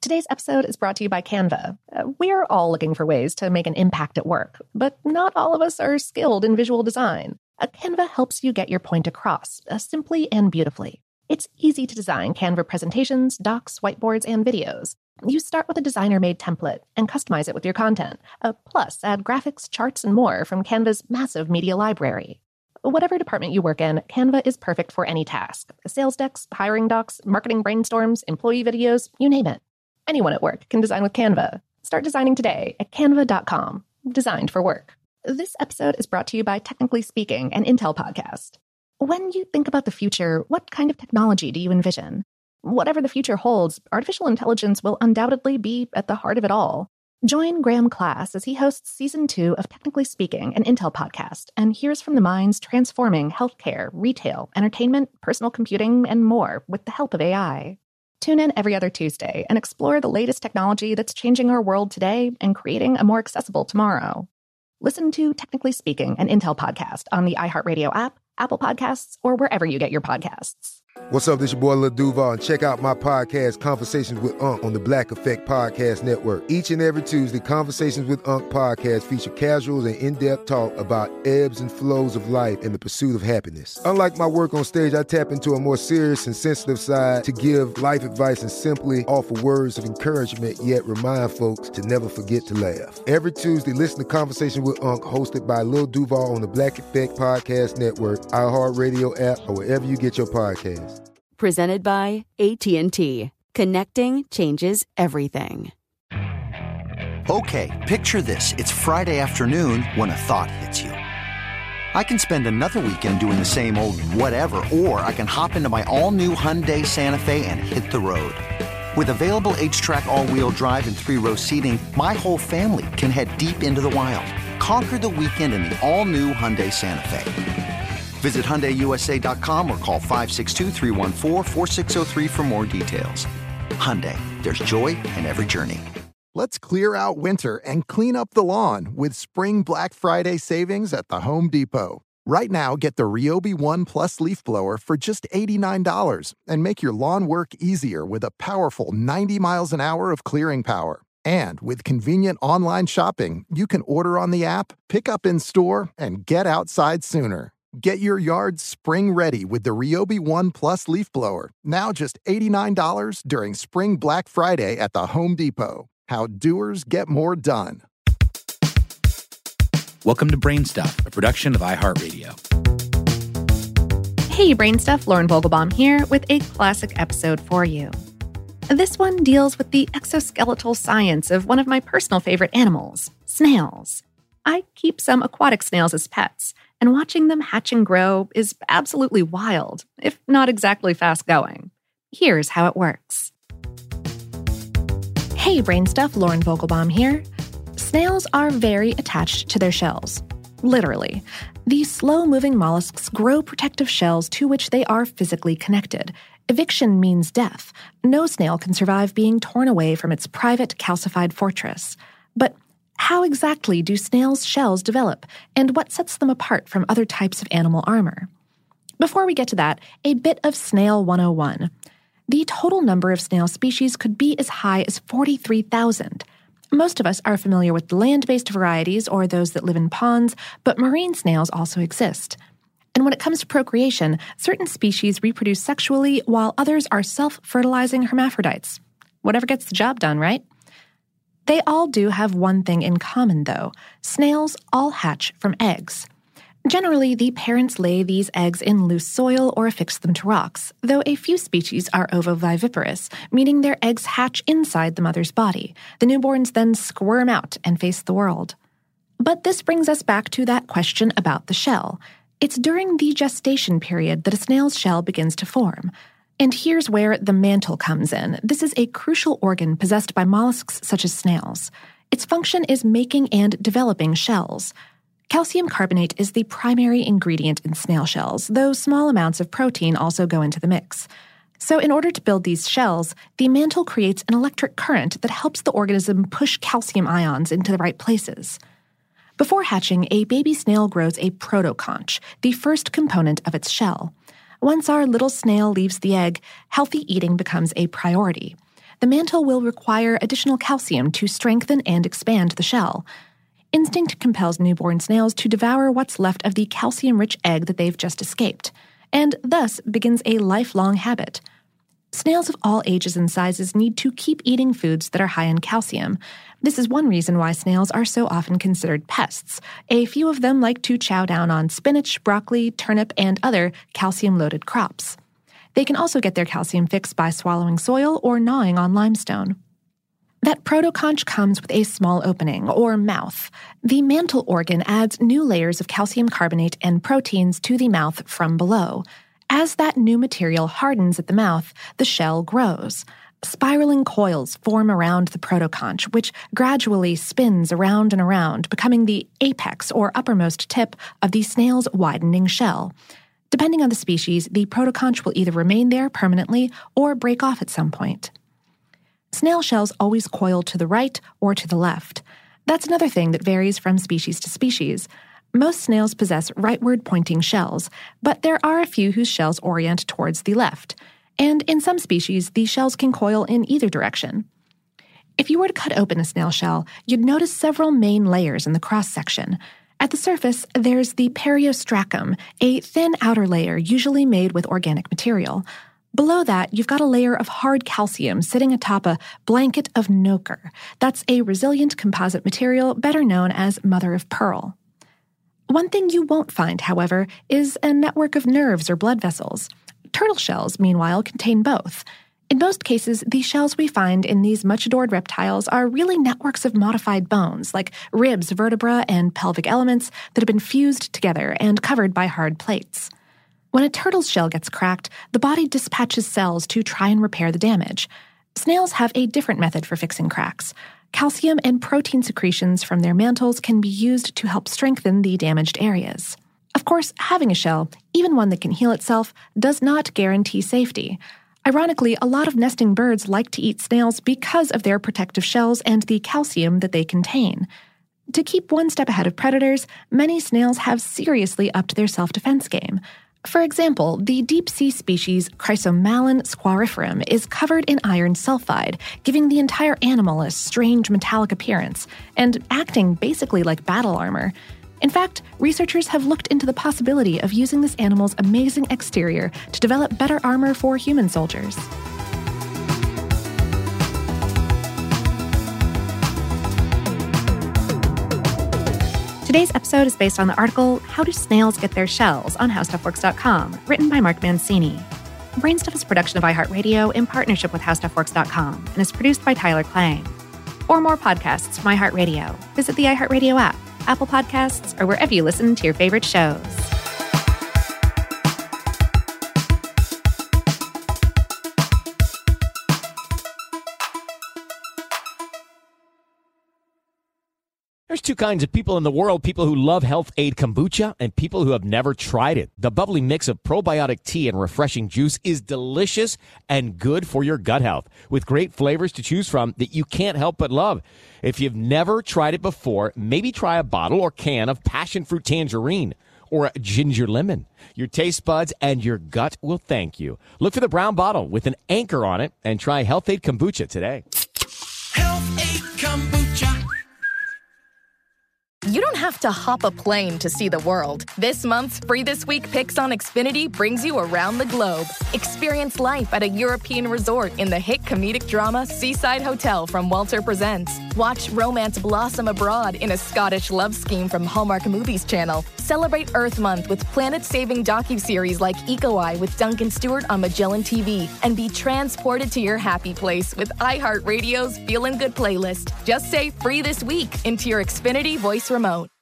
Today's episode is brought to you by Canva. We're all looking for ways to make an impact at work, but not all of us are skilled in visual design. Canva helps you get your point across, simply and beautifully. It's easy to design Canva presentations, docs, whiteboards, and videos. You start with a designer-made template and customize it with your content. Plus, add graphics, charts, and more from Canva's massive media library. Whatever department you work in, Canva is perfect for any task. Sales decks, hiring docs, marketing brainstorms, employee videos, you name it. Anyone at work can design with Canva. Start designing today at canva.com. Designed for work. This episode is brought to you by Technically Speaking, an Intel podcast. When you think about the future, what kind of technology do you envision? Whatever the future holds, artificial intelligence will undoubtedly be at the heart of it all. Join Graham Class as he hosts Season 2 of Technically Speaking, an Intel podcast, and hears from the minds transforming healthcare, retail, entertainment, personal computing, and more with the help of AI. Tune in every other Tuesday and explore the latest technology that's changing our world today and creating a more accessible tomorrow. Listen to Technically Speaking, an Intel podcast on the iHeartRadio app, Apple Podcasts, or wherever you get your podcasts. What's up, this your boy Lil Duval, and check out my podcast, Conversations with Unc, on the Black Effect Podcast Network. Each and every Tuesday, Conversations with Unc podcast feature casual and in-depth talk about ebbs and flows of life and the pursuit of happiness. Unlike my work on stage, I tap into a more serious and sensitive side to give life advice and simply offer words of encouragement, yet remind folks to never forget to laugh. Every Tuesday, listen to Conversation with Unc, hosted by Lil Duval on the Black Effect Podcast Network, iHeartRadio app, or wherever you get your podcasts. Presented by AT&T. Connecting changes everything. Okay, picture this. It's Friday afternoon when a thought hits you. I can spend another weekend doing the same old whatever, or I can hop into my all-new Hyundai Santa Fe and hit the road. With available H-Track all-wheel drive and 3-row seating, my whole family can head deep into the wild. Conquer the weekend in the all-new Hyundai Santa Fe. Visit HyundaiUSA.com or call 562-314-4603 for more details. Hyundai, there's joy in every journey. Let's clear out winter and clean up the lawn with Spring Black Friday savings at the Home Depot. Right now, get the Ryobi One Plus leaf blower for just $89 and make your lawn work easier with a powerful 90 miles an hour of clearing power. And with convenient online shopping, you can order on the app, pick up in store, and get outside sooner. Get your yard spring ready with the Ryobi One Plus leaf blower. Now just $89 during Spring Black Friday at the Home Depot. How doers get more done. Welcome to Brain Stuff, a production of iHeartRadio. Hey, Brain Stuff, Lauren Vogelbaum here with a classic episode for you. This one deals with the exoskeletal science of one of my personal favorite animals, snails. I keep some aquatic snails as pets, and watching them hatch and grow is absolutely wild, if not exactly fast-going. Here's how it works. Hey, Brain Stuff, Lauren Vogelbaum here. Snails are very attached to their shells. Literally. These slow-moving mollusks grow protective shells to which they are physically connected. Eviction means death. No snail can survive being torn away from its private calcified fortress. But how exactly do snails' shells develop, and what sets them apart from other types of animal armor? Before we get to that, a bit of Snail 101. The total number of snail species could be as high as 43,000. Most of us are familiar with the land-based varieties or those that live in ponds, but marine snails also exist. And when it comes to procreation, certain species reproduce sexually while others are self-fertilizing hermaphrodites. Whatever gets the job done, right? They all do have one thing in common, though. Snails all hatch from eggs. Generally, the parents lay these eggs in loose soil or affix them to rocks, though a few species are ovoviviparous, meaning their eggs hatch inside the mother's body. The newborns then squirm out and face the world. But this brings us back to that question about the shell. It's during the gestation period that a snail's shell begins to form. And here's where the mantle comes in. This is a crucial organ possessed by mollusks such as snails. Its function is making and developing shells. Calcium carbonate is the primary ingredient in snail shells, though small amounts of protein also go into the mix. So in order to build these shells, the mantle creates an electric current that helps the organism push calcium ions into the right places. Before hatching, a baby snail grows a protoconch, the first component of its shell. Once our little snail leaves the egg, healthy eating becomes a priority. the mantle will require additional calcium to strengthen and expand the shell. Instinct compels newborn snails to devour what's left of the calcium-rich egg that they've just escaped, and thus begins a lifelong habit. Snails of all ages and sizes need to keep eating foods that are high in calcium. This is one reason why snails are so often considered pests. A few of them like to chow down on spinach, broccoli, turnip, and other calcium-loaded crops. They can also get their calcium fix by swallowing soil or gnawing on limestone. That protoconch comes with a small opening, or mouth. The mantle organ adds new layers of calcium carbonate and proteins to the mouth from below. As that new material hardens at the mouth, the shell grows. Spiraling coils form around the protoconch, which gradually spins around and around, becoming the apex or uppermost tip of the snail's widening shell. Depending on the species, the protoconch will either remain there permanently or break off at some point. Snail shells always coil to the right or to the left. That's another thing that varies from species to species. Most snails possess rightward pointing shells, but there are a few whose shells orient towards the left. And in some species, these shells can coil in either direction. If you were to cut open a snail shell, you'd notice several main layers in the cross-section. At the surface, there's the periostracum, a thin outer layer usually made with organic material. Below that, you've got a layer of hard calcium sitting atop a blanket of nacre. That's a resilient composite material better known as mother of pearl. One thing you won't find, however, is a network of nerves or blood vessels. Turtle shells, meanwhile, contain both. In most cases, the shells we find in these much-adored reptiles are really networks of modified bones, like ribs, vertebra, and pelvic elements that have been fused together and covered by hard plates. When a turtle's shell gets cracked, the body dispatches cells to try and repair the damage. Snails have a different method for fixing cracks. Calcium and protein secretions from their mantles can be used to help strengthen the damaged areas. Of course, having a shell, even one that can heal itself, does not guarantee safety. Ironically, a lot of nesting birds like to eat snails because of their protective shells and the calcium that they contain. To keep one step ahead of predators, many snails have seriously upped their self-defense game. For example, the deep-sea species Chrysomalin squariferum is covered in iron sulfide, giving the entire animal a strange metallic appearance, and acting basically like battle armor. In fact, researchers have looked into the possibility of using this animal's amazing exterior to develop better armor for human soldiers. Today's episode is based on the article, How Do Snails Get Their Shells? On HowStuffWorks.com, written by Mark Mancini. Brainstuff is a production of iHeartRadio in partnership with HowStuffWorks.com and is produced by Tyler Klang. For more podcasts from iHeartRadio, visit the iHeartRadio app, Apple Podcasts, or wherever you listen to your favorite shows. There's two kinds of people in the world, people who love Health Aid Kombucha and people who have never tried it. The bubbly mix of probiotic tea and refreshing juice is delicious and good for your gut health, with great flavors to choose from that you can't help but love. If you've never tried it before, maybe try a bottle or can of passion fruit tangerine or a ginger lemon. Your taste buds and your gut will thank you. Look for the brown bottle with an anchor on it and try Health Aid Kombucha today. Health Aid Kombucha. You don't have to hop a plane to see the world. This month's Free This Week Picks on Xfinity brings you around the globe. Experience life at a European resort in the hit comedic drama Seaside Hotel from Walter Presents. Watch romance blossom abroad in a Scottish love scheme from Hallmark Movies Channel. Celebrate Earth Month with planet-saving docuseries like Eco Eye with Duncan Stewart on Magellan TV. And be transported to your happy place with iHeartRadio's Feelin' Good playlist. Just say Free This Week into your Xfinity voice remote.